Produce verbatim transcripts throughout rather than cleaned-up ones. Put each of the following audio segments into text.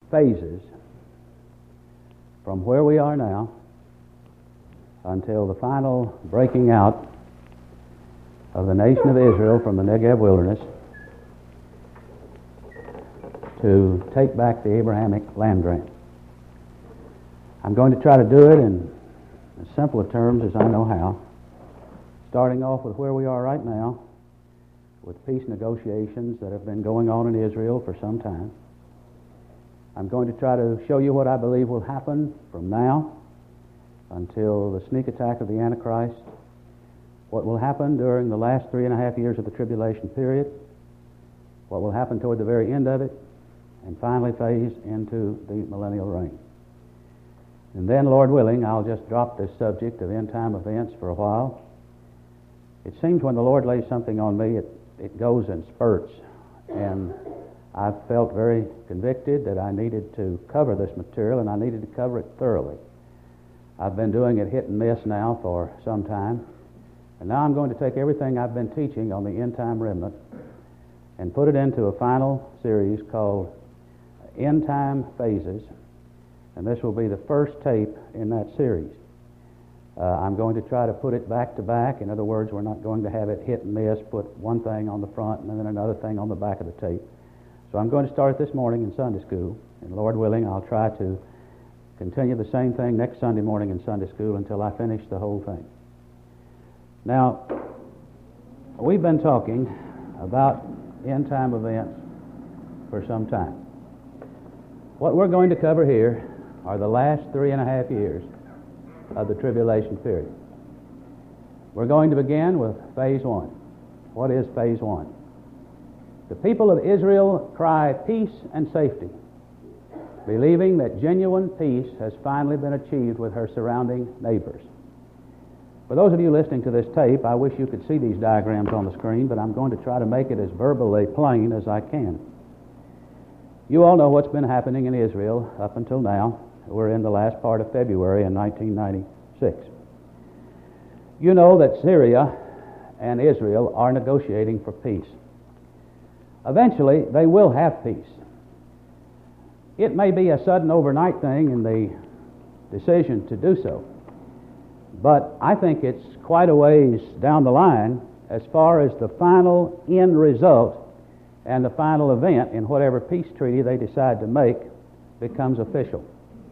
phases from where we are now until the final breaking out of the nation of Israel from the Negev wilderness to take back the Abrahamic land grant. I'm going to try to do it in as simple terms as I know how, starting off with where we are right now with peace negotiations that have been going on in Israel for some time. I'm going to try to show you what I believe will happen from now until the sneak attack of the Antichrist, what will happen during the last three and a half years of the tribulation period, what will happen toward the very end of it, and finally phase into the millennial reign. And then, Lord willing, I'll just drop this subject of end-time events for a while. It seems when the Lord lays something on me, it, it goes in spurts, and I've felt very convicted that I needed to cover this material, and I needed to cover it thoroughly. I've been doing it hit and miss now for some time, and now I'm going to take everything I've been teaching on the end-time remnant and put it into a final series called End-Time Phases, and this will be the first tape in that series. Uh, I'm going to try to put it back to back. In other words, we're not going to have it hit and miss, put one thing on the front and then another thing on the back of the tape. So I'm going to start this morning in Sunday school, and Lord willing, I'll try to continue the same thing next Sunday morning in Sunday school until I finish the whole thing. Now, we've been talking about end-time events for some time. What we're going to cover here are the last three and a half years of the tribulation period. We're going to begin with phase one. What is phase one? The people of Israel cry peace and safety, believing that genuine peace has finally been achieved with her surrounding neighbors. For those of you listening to this tape, I wish you could see these diagrams on the screen, but I'm going to try to make it as verbally plain as I can. You all know what's been happening in Israel up until now. We're in the last part of February in nineteen ninety-six. You know that Syria and Israel are negotiating for peace. Eventually, they will have peace. It may be a sudden overnight thing in the decision to do so, but I think it's quite a ways down the line as far as the final end result and the final event in whatever peace treaty they decide to make becomes official.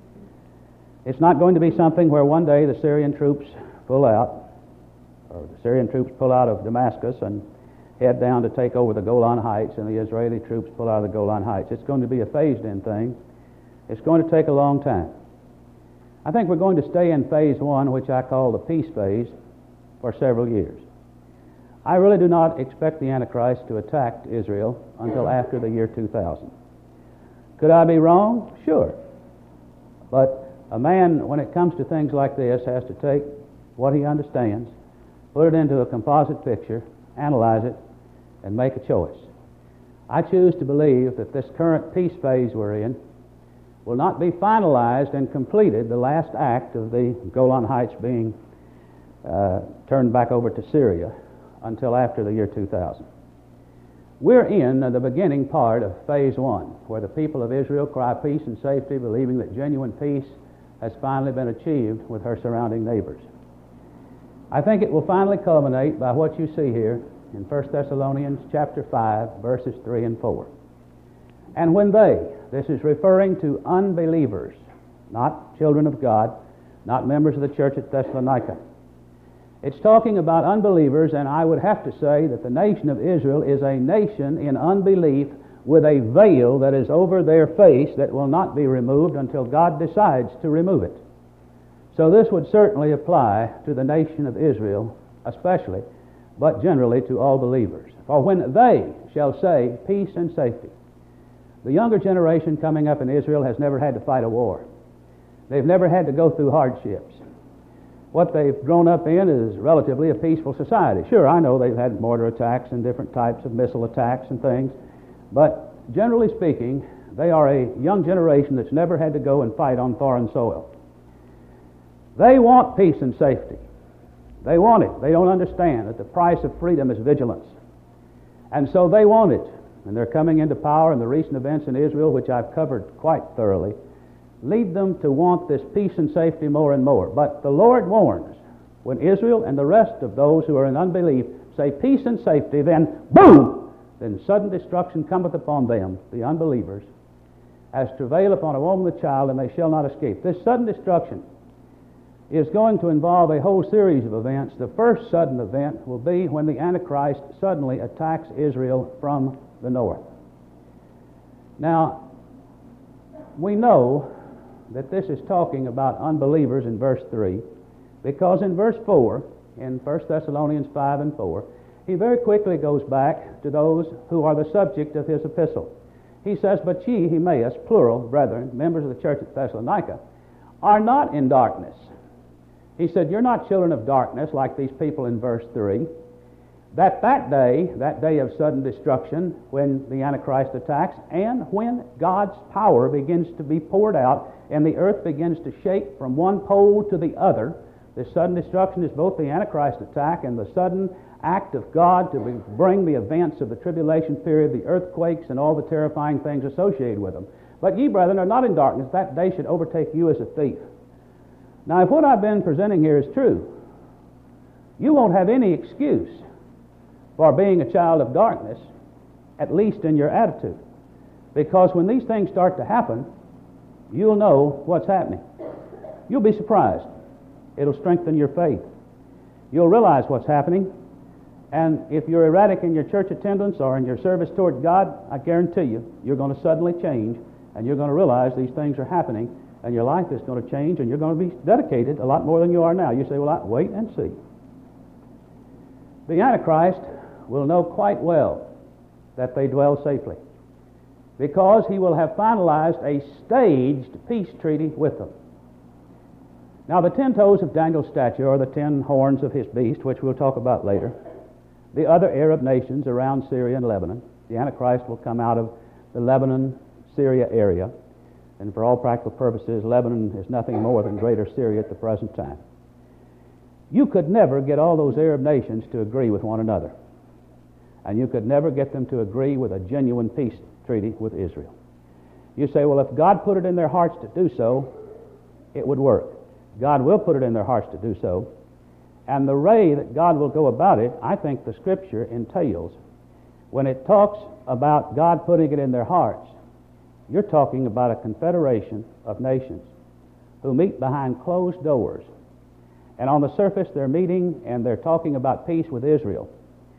It's not going to be something where one day the Syrian troops pull out, or the Syrian troops pull out of Damascus and head down to take over the Golan Heights, and the Israeli troops pull out of the Golan Heights. It's going to be a phased-in thing. It's going to take a long time. I think we're going to stay in phase one, which I call the peace phase, for several years. I really do not expect the Antichrist to attack Israel until after the year two thousand. Could I be wrong? Sure. But a man, when it comes to things like this, has to take what he understands, put it into a composite picture, analyze it, and make a choice. I choose to believe that this current peace phase we're in will not be finalized and completed, the last act of the Golan Heights being uh, turned back over to Syria, until after the year two thousand. We're in the beginning part of phase one, where the people of Israel cry peace and safety, believing that genuine peace has finally been achieved with her surrounding neighbors. I think it will finally culminate by what you see here in First Thessalonians chapter five, verses three and four. And when they, this is referring to unbelievers, not children of God, not members of the church at Thessalonica. It's talking about unbelievers, and I would have to say that the nation of Israel is a nation in unbelief with a veil that is over their face that will not be removed until God decides to remove it. So this would certainly apply to the nation of Israel especially, but generally to all believers. For when they shall say peace and safety. The younger generation coming up in Israel has never had to fight a war. They've never had to go through hardships. What they've grown up in is relatively a peaceful society. Sure, I know they've had mortar attacks and different types of missile attacks and things, but generally speaking, they are a young generation that's never had to go and fight on foreign soil. They want peace and safety. They want it. They don't understand that the price of freedom is vigilance. And so they want it. and their coming into power and the recent events in Israel, which I've covered quite thoroughly, lead them to want this peace and safety more and more. But the Lord warns, when Israel and the rest of those who are in unbelief say peace and safety, then boom, then sudden destruction cometh upon them, the unbelievers, as travail upon a woman with child, and they shall not escape. This sudden destruction is going to involve a whole series of events. The first sudden event will be when the Antichrist suddenly attacks Israel from the north. Now, we know that this is talking about unbelievers in verse three, because in verse four, in First Thessalonians five and four, he very quickly goes back to those who are the subject of his epistle. He says, "But ye, Emmaus, plural, brethren, members of the church at Thessalonica, are not in darkness." He said, you're not children of darkness like these people in verse three. That that day, that day of sudden destruction, when the Antichrist attacks, and when God's power begins to be poured out and the earth begins to shake from one pole to the other, this sudden destruction is both the Antichrist attack and the sudden act of God to bring the events of the tribulation period, the earthquakes, and all the terrifying things associated with them. But ye, brethren, are not in darkness, that day should overtake you as a thief. Now, if what I've been presenting here is true, you won't have any excuse for being a child of darkness, at least in your attitude. Because when these things start to happen, you'll know what's happening. You'll be surprised. It'll strengthen your faith. You'll realize what's happening. And if you're erratic in your church attendance or in your service toward God, I guarantee you, you're going to suddenly change, and you're going to realize these things are happening, and your life is going to change, and you're going to be dedicated a lot more than you are now. You say, well, I, wait and see. The Antichrist will know quite well that they dwell safely, because he will have finalized a staged peace treaty with them. Now, the ten toes of Daniel's statue, or the ten horns of his beast, which we'll talk about later, the other Arab nations around Syria and Lebanon, the Antichrist will come out of the Lebanon-Syria area, and for all practical purposes, Lebanon is nothing more than greater Syria at the present time. You could never get all those Arab nations to agree with one another, and you could never get them to agree with a genuine peace treaty with Israel. You say, well, if God put it in their hearts to do so, it would work. God will put it in their hearts to do so, and the way that God will go about it, I think the Scripture entails. When it talks about God putting it in their hearts, you're talking about a confederation of nations who meet behind closed doors. And on the surface, they're meeting and they're talking about peace with Israel.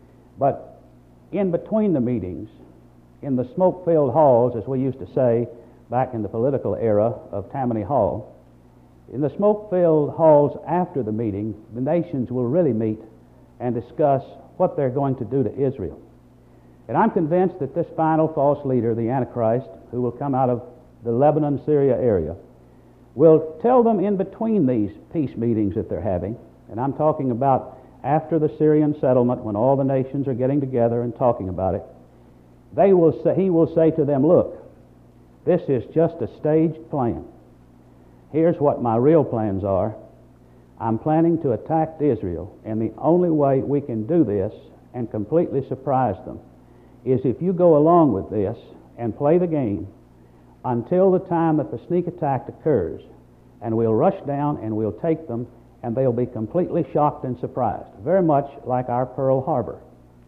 But in between the meetings, in the smoke-filled halls, as we used to say back in the political era of Tammany Hall, in the smoke-filled halls after the meeting, the nations will really meet and discuss what they're going to do to Israel. And I'm convinced that this final false leader, the Antichrist, who will come out of the Lebanon-Syria area, will tell them in between these peace meetings that they're having, and I'm talking about after the Syrian settlement, when all the nations are getting together and talking about it, they will say, he will say to them, look, this is just a staged plan. Here's what my real plans are. I'm planning to attack Israel, and the only way we can do this and completely surprise them is if you go along with this and play the game until the time that the sneak attack occurs, and we'll rush down and we'll take them, and they'll be completely shocked and surprised, very much like our Pearl Harbor.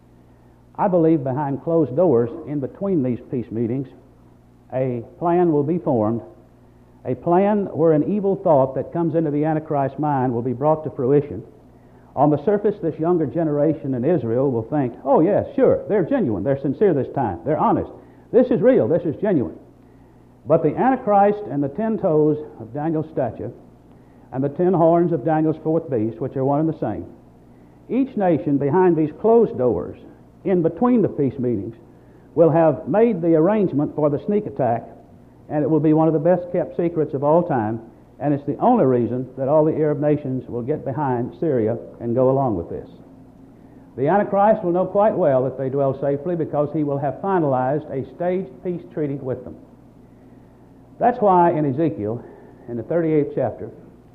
I believe behind closed doors, in between these peace meetings, a plan will be formed, a plan where an evil thought that comes into the Antichrist's mind will be brought to fruition. On the surface, this younger generation in Israel will think, oh yes, sure, they're genuine, they're sincere this time, they're honest, this is real, this is genuine. But the Antichrist and the ten toes of Daniel's statue and the ten horns of Daniel's fourth beast, which are one and the same, each nation behind these closed doors, in between the peace meetings, will have made the arrangement for the sneak attack, and it will be one of the best kept secrets of all time, and it's the only reason that all the Arab nations will get behind Syria and go along with this. The Antichrist will know quite well that they dwell safely, because he will have finalized a staged peace treaty with them. That's why in Ezekiel, in the thirty-eighth chapter,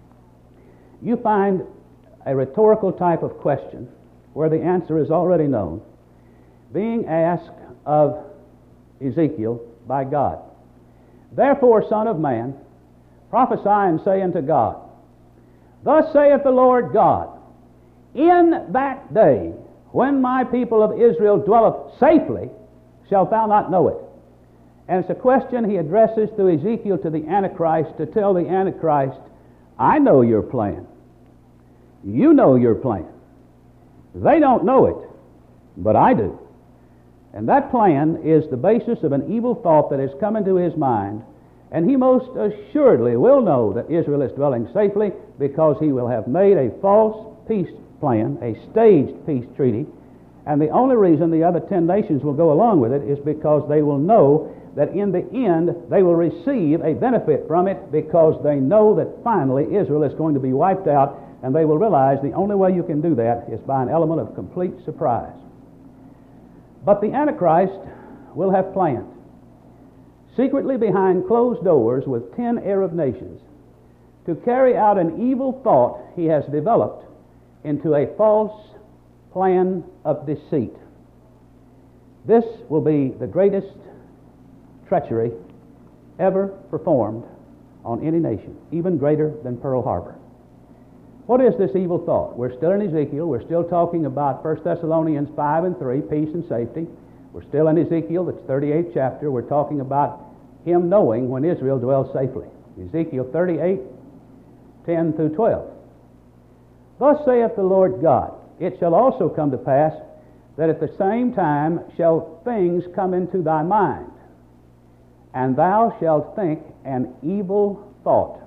you find a rhetorical type of question where the answer is already known, being asked of Ezekiel by God. Therefore, Son of man, prophesy and say unto God, Thus saith the Lord God, In that day, when my people of Israel dwelleth safely, shalt thou not know it. And it's a question he addresses through Ezekiel to the Antichrist to tell the Antichrist, I know your plan. You know your plan. They don't know it, but I do. And that plan is the basis of an evil thought that has come into his mind, and he most assuredly will know that Israel is dwelling safely because he will have made a false peace plan, a staged peace treaty, and the only reason the other ten nations will go along with it is because they will know that in the end they will receive a benefit from it because they know that finally Israel is going to be wiped out, and they will realize the only way you can do that is by an element of complete surprise. But the Antichrist will have planned, secretly behind closed doors with ten Arab nations, to carry out an evil thought he has developed into a false plan of deceit. This will be the greatest treachery ever performed on any nation, even greater than Pearl Harbor. What is this evil thought? We're still in Ezekiel. We're still talking about First Thessalonians five and three, peace and safety. We're still in Ezekiel, that's thirty-eighth chapter. We're talking about him knowing when Israel dwells safely. Ezekiel thirty-eight, ten through twelve. Thus saith the Lord God, It shall also come to pass that at the same time shall things come into thy mind, and thou shalt think an evil thought.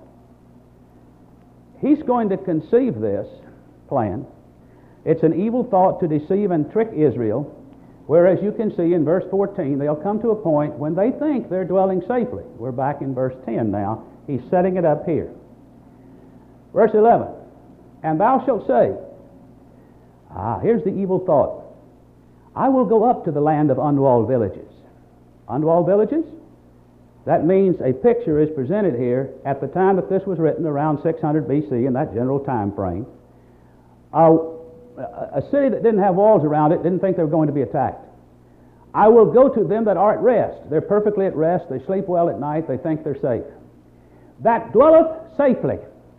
He's going to conceive this plan. It's an evil thought to deceive and trick Israel, whereas you can see in verse fourteen, they'll come to a point when they think they're dwelling safely. We're back in verse ten now. He's setting it up here. Verse eleven, And thou shalt say, Ah, here's the evil thought. I will go up to the land of unwalled villages. Unwalled villages? That means a picture is presented here at the time that this was written, around six hundred B C, in that general time frame. Uh, a city that didn't have walls around it didn't think they were going to be attacked. I will go to them that are at rest. They're perfectly at rest. They sleep well at night. They think they're safe. That dwelleth safely.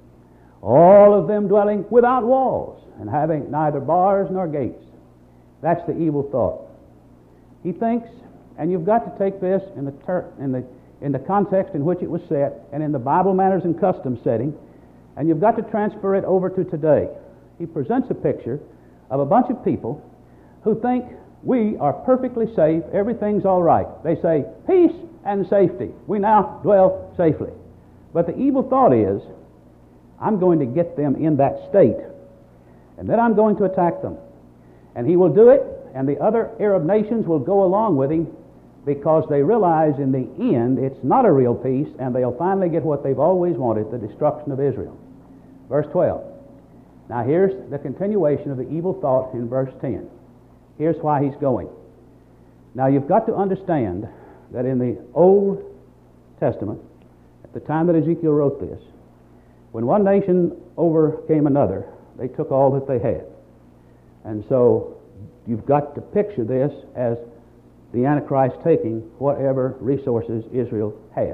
All of them dwelling without walls and having neither bars nor gates. That's the evil thought. He thinks, and you've got to take this in the ter- in the in the context in which it was set, and in the Bible manners and customs setting, and you've got to transfer it over to today. He presents a picture of a bunch of people who think we are perfectly safe, everything's all right. They say, peace and safety. We now dwell safely. But the evil thought is, I'm going to get them in that state, and then I'm going to attack them. And he will do it, and the other Arab nations will go along with him, because they realize in the end it's not a real peace, and they'll finally get what they've always wanted, the destruction of Israel. Verse twelve. Now here's the continuation of the evil thought in verse ten. Here's why he's going. Now you've got to understand that in the Old Testament, at the time that Ezekiel wrote this, when one nation overcame another, they took all that they had. And so you've got to picture this as the Antichrist taking whatever resources Israel has.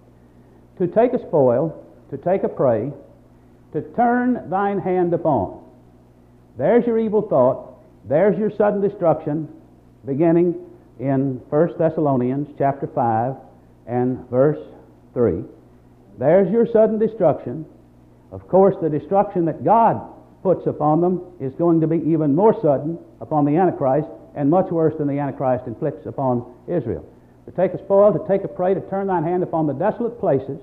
To take a spoil, to take a prey, to turn thine hand upon. There's your evil thought. There's your sudden destruction, beginning in First Thessalonians chapter five and verse three. There's your sudden destruction. Of course, the destruction that God puts upon them is going to be even more sudden upon the Antichrist, and much worse than the Antichrist inflicts upon Israel. To take a spoil, to take a prey, to turn thine hand upon the desolate places,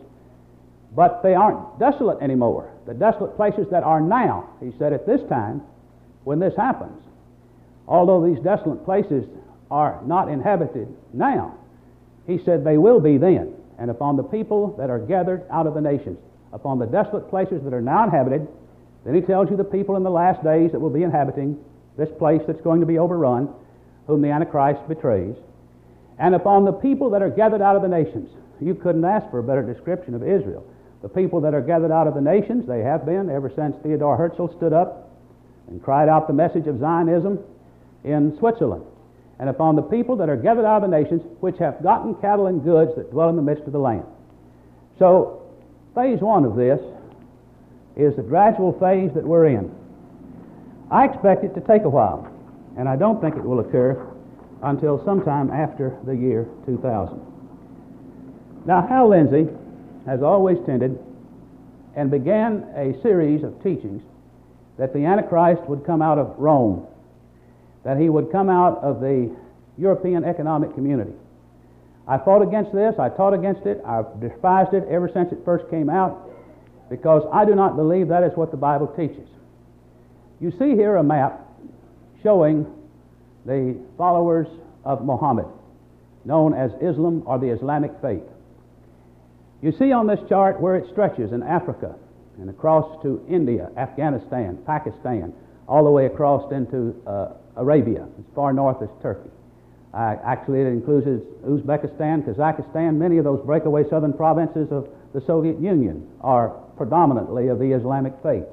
but they aren't desolate anymore. The desolate places that are now, he said, at this time, when this happens, although these desolate places are not inhabited now, he said they will be then, and upon the people that are gathered out of the nations, upon the desolate places that are now inhabited. Then he tells you the people in the last days that will be inhabiting this place that's going to be overrun, whom the Antichrist betrays, and upon the people that are gathered out of the nations. You couldn't ask for a better description of Israel. The people that are gathered out of the nations, they have been ever since Theodor Herzl stood up and cried out the message of Zionism in Switzerland. and upon the people that are gathered out of the nations, which have gotten cattle and goods that dwell in the midst of the land. So, phase one of this is the gradual phase that we're in. I expect it to take a while, and I don't think it will occur until sometime after the year two thousand. Now, Hal Lindsey has always tended and began a series of teachings that the Antichrist would come out of Rome, that he would come out of the European Economic Community. I fought against this, I taught against it, I've despised it ever since it first came out, because I do not believe that is what the Bible teaches. You see here a map showing the followers of Muhammad, known as Islam or the Islamic faith. You see on this chart where it stretches in Africa and across to India, Afghanistan, Pakistan, all the way across into uh, Arabia, as far north as Turkey. Uh, actually, it includes Uzbekistan, Kazakhstan. Many of those breakaway southern provinces of the Soviet Union are predominantly of the Islamic faith.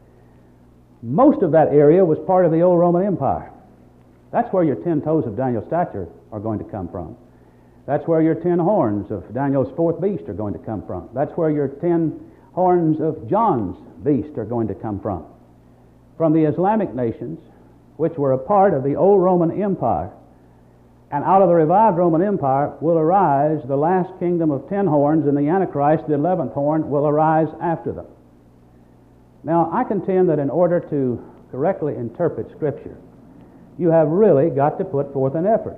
Most of that area was part of the old Roman Empire. That's where your ten toes of Daniel's stature are going to come from. That's where your ten horns of Daniel's fourth beast are going to come from. That's where your ten horns of John's beast are going to come from. From the Islamic nations, which were a part of the old Roman Empire, and out of the revived Roman Empire will arise the last kingdom of ten horns, and the Antichrist, the eleventh horn, will arise after them. Now, I contend that in order to correctly interpret Scripture, you have really got to put forth an effort.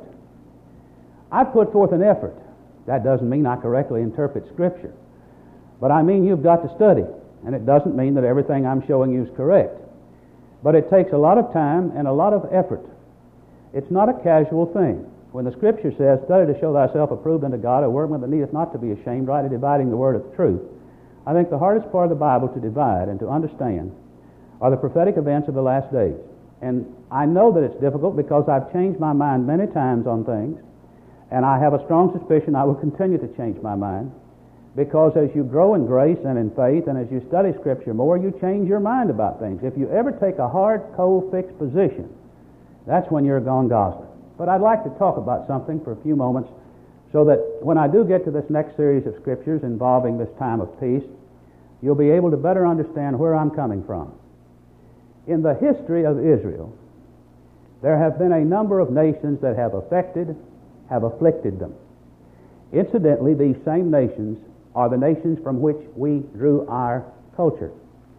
I've put forth an effort. That doesn't mean I correctly interpret Scripture. But I mean you've got to study. And it doesn't mean that everything I'm showing you is correct. But it takes a lot of time and a lot of effort. It's not a casual thing. When the Scripture says, study to show thyself approved unto God, a workman that needeth not to be ashamed, rightly dividing the word of truth, I think the hardest part of the Bible to divide and to understand are the prophetic events of the last days. And I know that it's difficult because I've changed my mind many times on things, and I have a strong suspicion I will continue to change my mind, because as you grow in grace and in faith and as you study Scripture more, you change your mind about things. If you ever take a hard, cold, fixed position, that's when you're gone gosling. But I'd like to talk about something for a few moments so that when I do get to this next series of Scriptures involving this time of peace, you'll be able to better understand where I'm coming from. In the history of Israel, there have been a number of nations that have affected, have afflicted them. Incidentally, these same nations are the nations from which we drew our culture.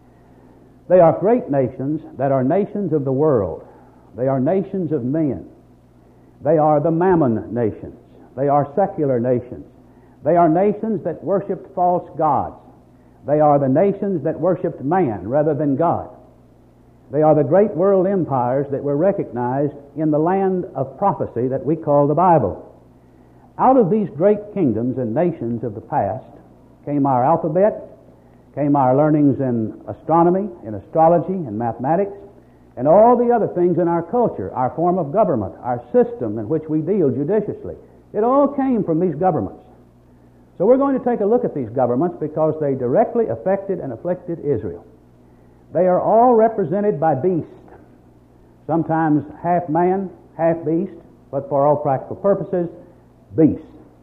They are great nations that are nations of the world. They are nations of men. They are the Mammon nations. They are secular nations. They are nations that worshiped false gods. They are the nations that worshiped man rather than God. They are the great world empires that were recognized in the land of prophecy that we call the Bible. Out of these great kingdoms and nations of the past came our alphabet, came our learnings in astronomy, in astrology, in mathematics, and all the other things in our culture, our form of government, our system in which we deal judiciously. It all came from these governments. So we're going to take a look at these governments because they directly affected and afflicted Israel. They are all represented by beasts, sometimes half man, half beast, but for all practical purposes, beasts.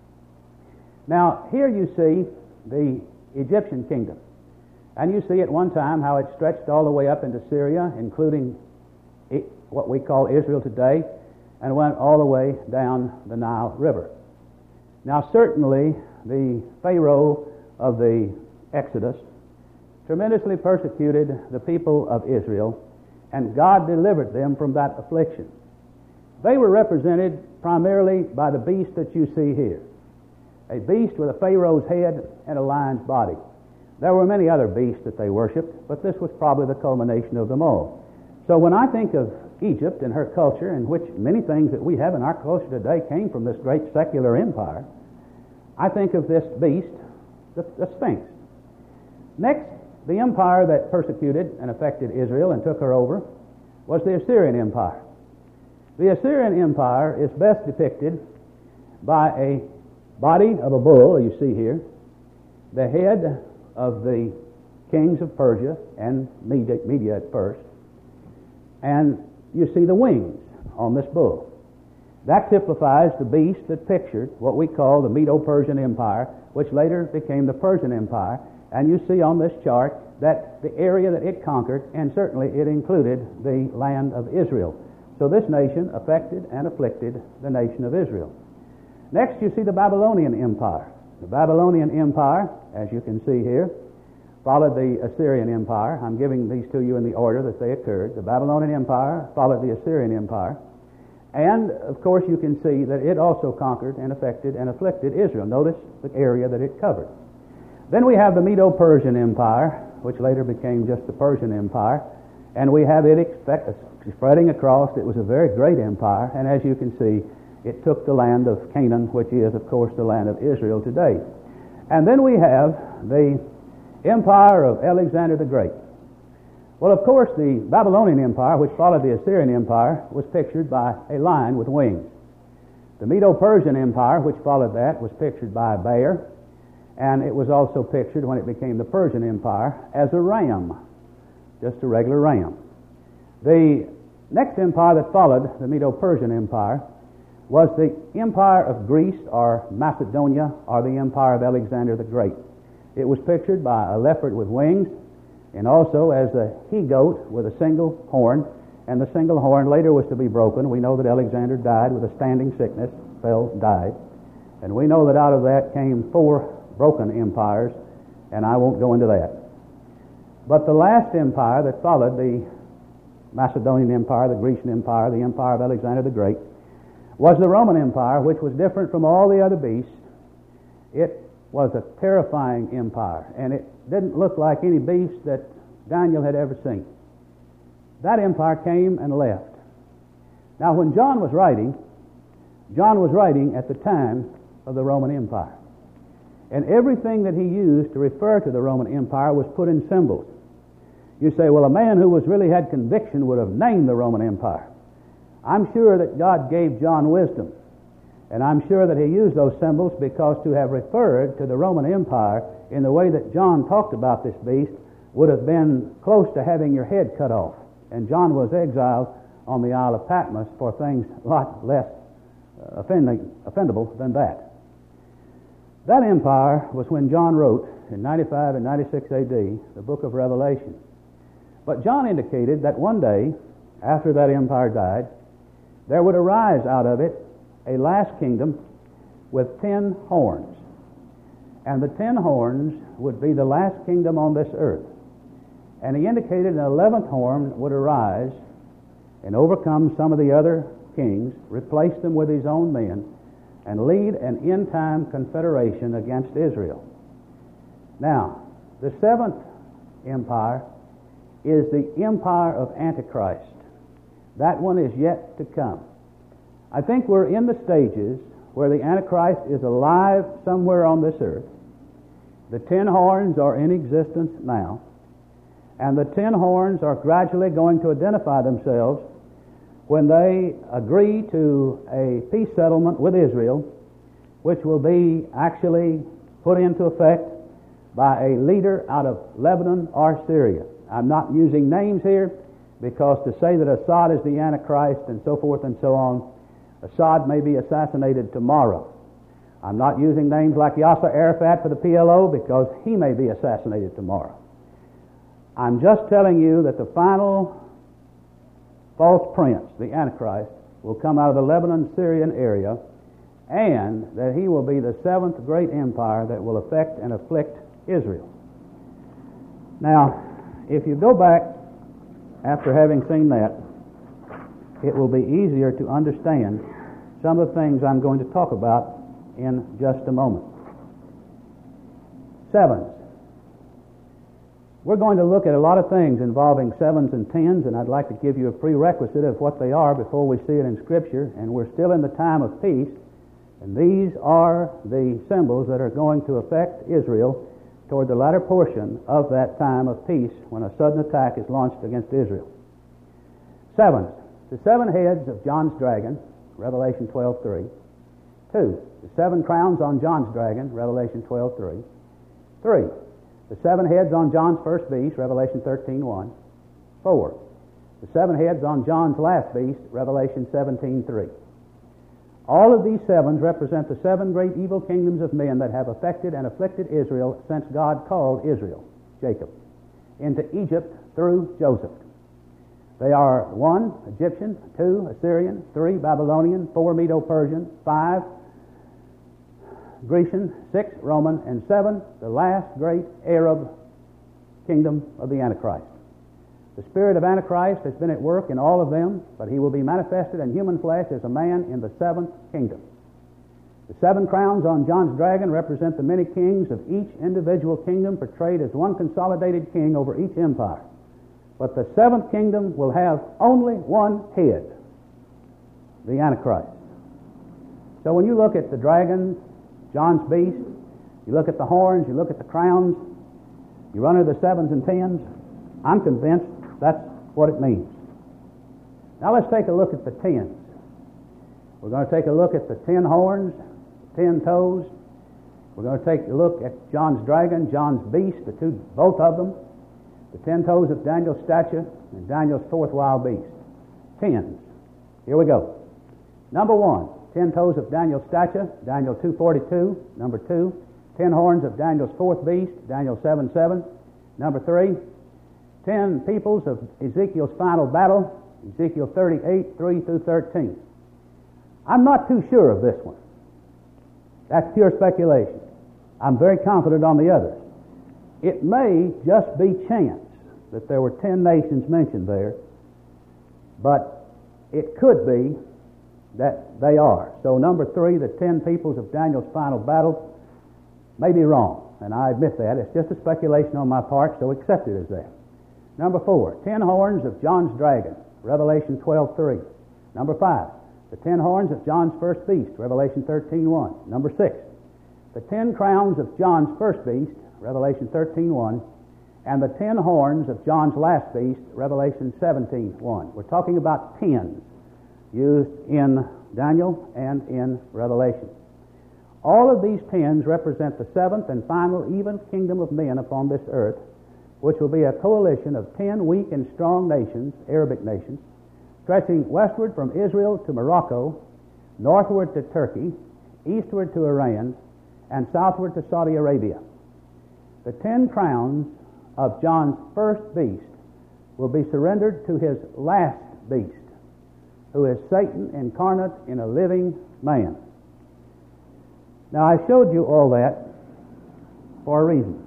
Now, here you see the Egyptian kingdom. And you see at one time how it stretched all the way up into Syria, including it, what we call Israel today, and went all the way down the Nile River. Now, certainly, the Pharaoh of the Exodus tremendously persecuted the people of Israel, and God delivered them from that affliction. They were represented primarily by the beast that you see here, a beast with a Pharaoh's head and a lion's body. There were many other beasts that they worshipped, but this was probably the culmination of them all. So when I think of Egypt and her culture, in which many things that we have in our culture today came from this great secular empire, I think of this beast, the, the Sphinx. Next, the empire that persecuted and affected Israel and took her over was the Assyrian Empire. The Assyrian Empire is best depicted by a body of a bull, you see here, the head of the kings of Persia and Media, Media at first, and you see the wings on this bull. That typifies the beast that pictured what we call the Medo-Persian Empire, which later became the Persian Empire. And you see on this chart that the area that it conquered, and certainly it included the land of Israel. So this nation affected and afflicted the nation of Israel. Next, you see the Babylonian Empire. The Babylonian Empire, as you can see here, followed the Assyrian Empire. I'm giving these to you in the order that they occurred. The Babylonian Empire followed the Assyrian Empire. And, of course, you can see that it also conquered and affected and afflicted Israel. Notice the area that it covered. Then we have the Medo-Persian Empire, which later became just the Persian Empire. And we have it expect, spreading across. It was a very great empire. And as you can see, it took the land of Canaan, which is, of course, the land of Israel today. And then we have the empire of Alexander the Great. Well, of course, the Babylonian Empire, which followed the Assyrian Empire, was pictured by a lion with wings. The Medo-Persian Empire, which followed that, was pictured by a bear, and it was also pictured, when it became the Persian Empire, as a ram, just a regular ram. The next empire that followed the Medo-Persian Empire was the Empire of Greece, or Macedonia, or the Empire of Alexander the Great. It was pictured by a leopard with wings, and also as a he-goat with a single horn, and the single horn later was to be broken. We know that Alexander died with a standing sickness, fell, died. And we know that out of that came four broken empires, and I won't go into that. But the last empire that followed the Macedonian Empire, the Grecian Empire, the Empire of Alexander the Great, was the Roman Empire, which was different from all the other beasts. It was a terrifying empire, and it didn't look like any beast that Daniel had ever seen. That empire came and left. Now, when John was writing, John was writing at the time of the Roman Empire. And everything that he used to refer to the Roman Empire was put in symbols. You say, well, a man who was really had conviction would have named the Roman Empire. I'm sure that God gave John wisdom. And I'm sure that he used those symbols because to have referred to the Roman Empire in the way that John talked about this beast would have been close to having your head cut off. And John was exiled on the Isle of Patmos for things a lot less uh, offending, offendable than that. That empire was when John wrote in ninety-five and ninety-six A D the book of Revelation. But John indicated that one day, after that empire died, there would arise out of it a last kingdom with ten horns. And the ten horns would be the last kingdom on this earth. And he indicated an eleventh horn would arise and overcome some of the other kings, replace them with his own men, and lead an end-time confederation against Israel. Now, the seventh empire is the empire of Antichrist. That one is yet to come. I think we're in the stages where the Antichrist is alive somewhere on this earth. The ten horns are in existence now, and the ten horns are gradually going to identify themselves when they agree to a peace settlement with Israel, which will be actually put into effect by a leader out of Lebanon or Syria. I'm not using names here because to say that Assad is the Antichrist and so forth and so on, Assad may be assassinated tomorrow. I'm not using names like Yasser Arafat for the P L O because he may be assassinated tomorrow. I'm just telling you that the final false prince, the Antichrist, will come out of the Lebanon-Syrian area, and that he will be the seventh great empire that will affect and afflict Israel. Now, if you go back after having seen that, it will be easier to understand some of the things I'm going to talk about in just a moment. Sevens. We're going to look at a lot of things involving sevens and tens, and I'd like to give you a prerequisite of what they are before we see it in Scripture. And we're still in the time of peace, and these are the symbols that are going to affect Israel toward the latter portion of that time of peace when a sudden attack is launched against Israel. Sevens. The seven heads of John's dragon, Revelation twelve three. Two. The seven crowns on John's dragon, Revelation twelve three. Three. The seven heads on John's first beast, Revelation thirteen one. Four. The seven heads on John's last beast, Revelation seventeen three. All of these sevens represent the seven great evil kingdoms of men that have affected and afflicted Israel since God called Israel, Jacob, into Egypt through Joseph. They are one, Egyptian, two, Assyrian, three, Babylonian, four, Medo-Persian, five, Grecian, six, Roman, and seven, the last great Arab kingdom of the Antichrist. The spirit of Antichrist has been at work in all of them, but he will be manifested in human flesh as a man in the seventh kingdom. The seven crowns on John's dragon represent the many kings of each individual kingdom portrayed as one consolidated king over each empire. But the seventh kingdom will have only one head, the Antichrist. So when you look at the dragon, John's beast, you look at the horns, you look at the crowns, you run into the sevens and tens, I'm convinced that's what it means. Now let's take a look at the tens. We're going to take a look at the ten horns, ten toes. We're going to take a look at John's dragon, John's beast, the two, both of them, the ten toes of Daniel's statue, and Daniel's fourth wild beast. Tens. Here we go. Number one, ten toes of Daniel's statue, Daniel two forty-two. Number two, ten horns of Daniel's fourth beast, Daniel seven seven. Number three, ten peoples of Ezekiel's final battle, Ezekiel thirty-eight, three through thirteen. I'm not too sure of this one. That's pure speculation. I'm very confident on the others. It may just be chance that there were ten nations mentioned there, but it could be that they are. So number three, the ten peoples of Daniel's final battle, may be wrong, and I admit that. It's just a speculation on my part, so accept it as that. Number four, ten horns of John's dragon, Revelation twelve three. Number five, the ten horns of John's first beast, Revelation thirteen one. Number six, the ten crowns of John's first beast, Revelation thirteen one, and the ten horns of John's last beast, Revelation seventeen one. We're talking about tens used in Daniel and in Revelation. All of these tens represent the seventh and final even kingdom of men upon this earth, which will be a coalition of ten weak and strong nations, Arabic nations, stretching westward from Israel to Morocco, northward to Turkey, eastward to Iran, and southward to Saudi Arabia. The ten crowns of John's first beast will be surrendered to his last beast, who is Satan incarnate in a living man. Now, I showed you all that for a reason.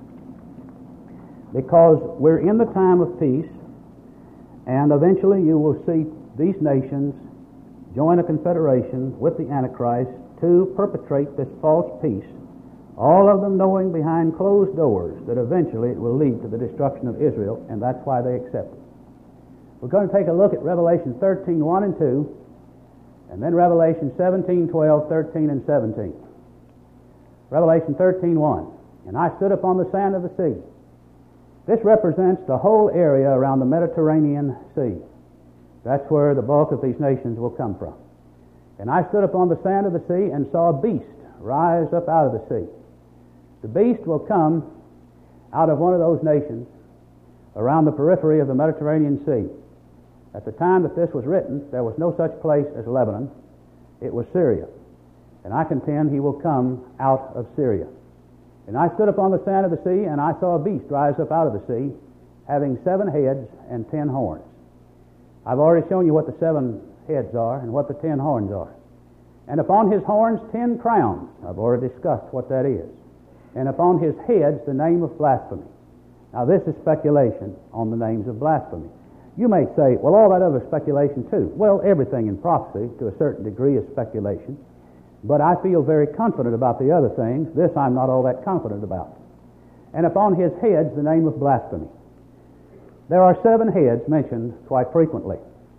Because we're in the time of peace, and eventually you will see these nations join a confederation with the Antichrist to perpetrate this false peace, all of them knowing behind closed doors that eventually it will lead to the destruction of Israel, and that's why they accept it. We're going to take a look at Revelation thirteen one and two, and then Revelation seventeen twelve, thirteen, and seventeen. Revelation thirteen one. And I stood upon the sand of the sea. This represents the whole area around the Mediterranean Sea. That's where the bulk of these nations will come from. And I stood upon the sand of the sea and saw a beast rise up out of the sea. The beast will come out of one of those nations around the periphery of the Mediterranean Sea. At the time that this was written, there was no such place as Lebanon. It was Syria. And I contend he will come out of Syria. And I stood upon the sand of the sea, and I saw a beast rise up out of the sea, having seven heads and ten horns. I've already shown you what the seven heads are and what the ten horns are. And upon his horns ten crowns. I've already discussed what that is. And upon his heads the name of blasphemy. Now this is speculation on the names of blasphemy. You may say, well, all that other speculation too. Well, everything in prophecy to a certain degree is speculation. But I feel very confident about the other things. This I'm not all that confident about. And upon his heads the name of blasphemy. There are seven heads mentioned quite frequently.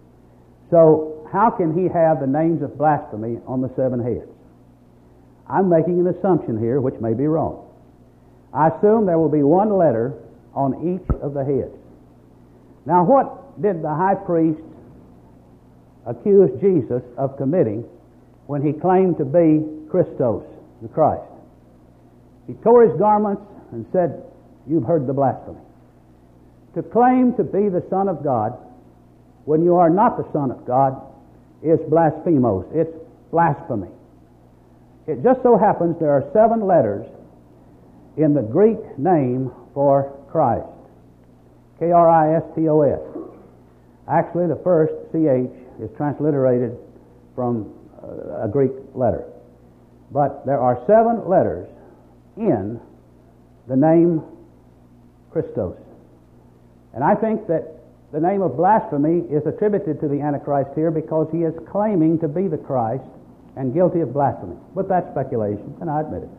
So how can he have the names of blasphemy on the seven heads? I'm making an assumption here which may be wrong. I assume there will be one letter on each of the heads. Now what did the high priest accuse Jesus of committing when he claimed to be Christos, the Christ? He tore his garments and said, "You've heard the blasphemy." To claim to be the Son of God when you are not the Son of God is blasphemos. It's blasphemy. It just so happens there are seven letters in the Greek name for Christ. K R I S T O S. Actually, the first C H is transliterated from a Greek letter. But there are seven letters in the name Christos. And I think that the name of blasphemy is attributed to the Antichrist here because he is claiming to be the Christ and guilty of blasphemy. But that's speculation, and I admit it.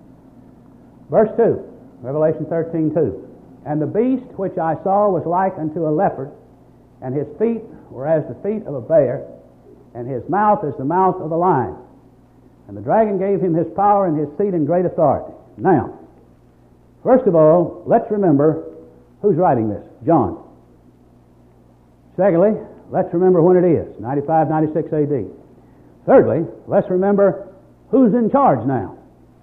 Verse two, Revelation thirteen two. And the beast which I saw was like unto a leopard, and his feet were as the feet of a bear, and his mouth as the mouth of a lion. And the dragon gave him his power and his seat and great authority. Now, first of all, let's remember who's writing this. John. Secondly, let's remember when it is, ninety-five, ninety-six A D. Thirdly, let's remember who's in charge now.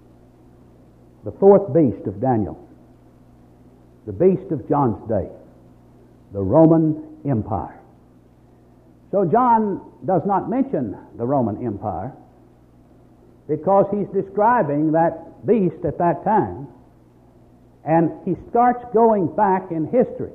The fourth beast of Daniel. The beast of John's day. The Roman Empire. So John does not mention the Roman Empire because he's describing that beast at that time, and he starts going back in history.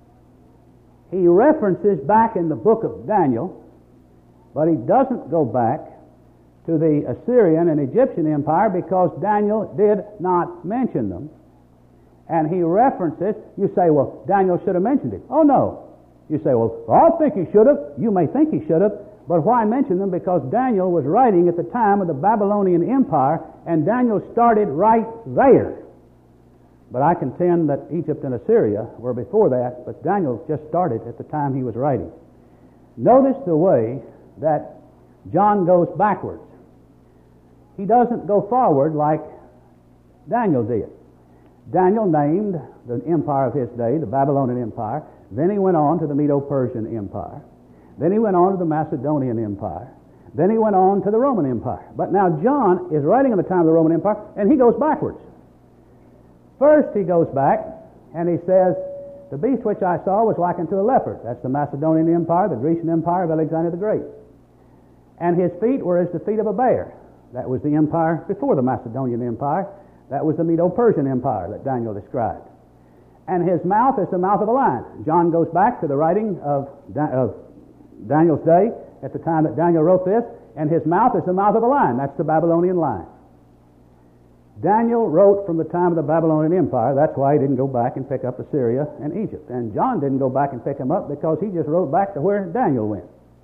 He references back in the book of Daniel, but he doesn't go back to the Assyrian and Egyptian Empire because Daniel did not mention them. And he references, you say, well, Daniel should have mentioned it. Oh, no. You say, well, I think he should have. You may think he should have, but why mention them? Because Daniel was writing at the time of the Babylonian Empire, and Daniel started right there. But I contend that Egypt and Assyria were before that, but Daniel just started at the time he was writing. Notice the way that John goes backwards. He doesn't go forward like Daniel did. Daniel named the empire of his day, the Babylonian Empire. Then he went on to the Medo-Persian Empire. Then he went on to the Macedonian Empire. Then he went on to the Roman Empire. But now John is writing at the time of the Roman Empire, and he goes backwards. First he goes back, and he says, the beast which I saw was like unto a leopard. That's the Macedonian Empire, the Grecian Empire of Alexander the Great. And his feet were as the feet of a bear. That was the empire before the Macedonian Empire. That was the Medo-Persian Empire that Daniel described. And his mouth is the mouth of a lion. John goes back to the writing of, da- of Daniel's day, at the time that Daniel wrote this, and his mouth is the mouth of a lion. That's the Babylonian lion. Daniel wrote from the time of the Babylonian Empire. That's why he didn't go back and pick up Assyria and Egypt. And John didn't go back and pick him up because he just wrote back to where Daniel went.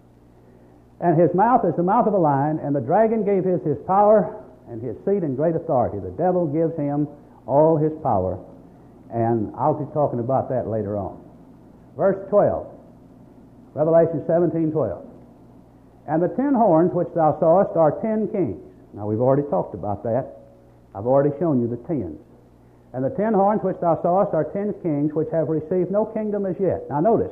And his mouth is the mouth of a lion, and the dragon gave his his power and his seat and great authority. The devil gives him all his power, and I'll be talking about that later on. Verse twelve, Revelation seventeen twelve. And the ten horns which thou sawest are ten kings. Now we've already talked about that. I've already shown you the tens. And the ten horns which thou sawest are ten kings which have received no kingdom as yet. Now notice,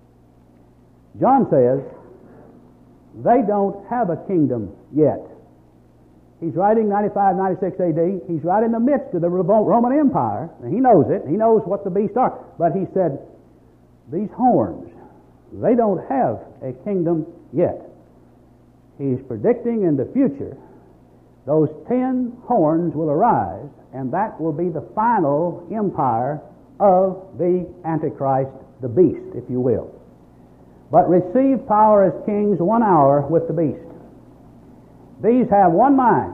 John says they don't have a kingdom yet. He's writing ninety-five, ninety-six A D. He's right in the midst of the Roman Empire. And he knows it. He knows what the beasts are. But he said, these horns, they don't have a kingdom yet. He's predicting in the future those ten horns will arise, and that will be the final empire of the Antichrist, the beast, if you will. But receive power as kings one hour with the beast. These have one mind.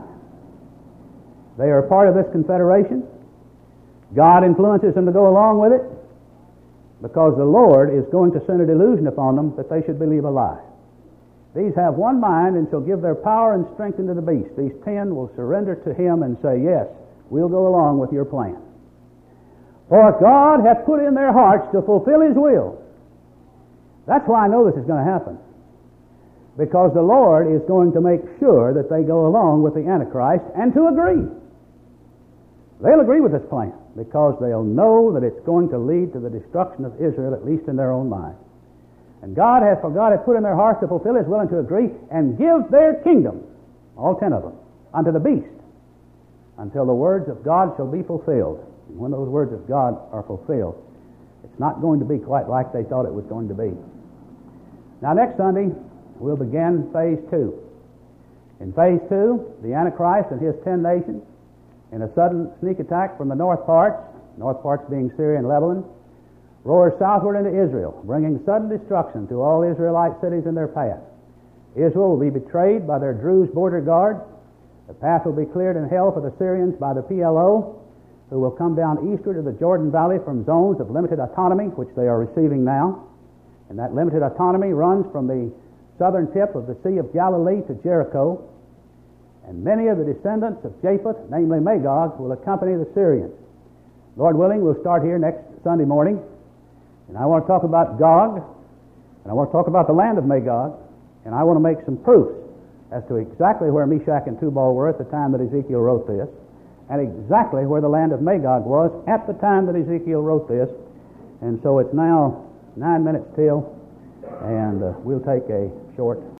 They are part of this confederation. God influences them to go along with it because the Lord is going to send a delusion upon them that they should believe a lie. These have one mind and shall give their power and strength unto the beast. These ten will surrender to him and say, yes, we'll go along with your plan. For God hath put in their hearts to fulfill his will. That's why I know this is going to happen. Because the Lord is going to make sure that they go along with the Antichrist and to agree. They'll agree with this plan because they'll know that it's going to lead to the destruction of Israel, at least in their own mind. And God has, for God hath put in their hearts to fulfill his will and to agree and give their kingdom, all ten of them, unto the beast, until the words of God shall be fulfilled. And when those words of God are fulfilled, it's not going to be quite like they thought it was going to be. Now next Sunday, we'll begin phase two. In phase two, the Antichrist and his ten nations, in a sudden sneak attack from the north parts, north parts being Syria and Lebanon, roars southward into Israel, bringing sudden destruction to all Israelite cities in their path. Israel will be betrayed by their Druze border guard. The path will be cleared in hell for the Syrians by the P L O, who will come down eastward to the Jordan Valley from zones of limited autonomy, which they are receiving now. And that limited autonomy runs from the southern tip of the Sea of Galilee to Jericho. And many of the descendants of Japheth, namely Magog, will accompany the Syrians. Lord willing, we'll start here next Sunday morning. And I want to talk about Gog, and I want to talk about the land of Magog, and I want to make some proofs as to exactly where Meshach and Tubal were at the time that Ezekiel wrote this, and exactly where the land of Magog was at the time that Ezekiel wrote this. And so it's now nine minutes till, and uh, we'll take a short